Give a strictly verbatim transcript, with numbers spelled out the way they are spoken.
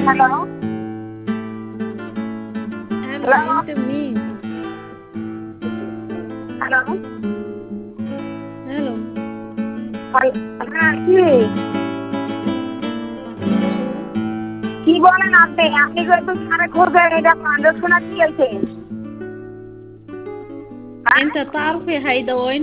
Hello hello hello انت منين؟ Hello hello হ্যাঁ কি কিছু কি বলেন আপনি আপনি কিন্তু সারে খোঁজেন এটা পান্ডব শোনা কি হয়েছে হ্যাঁ انت تعرفي هيدا وين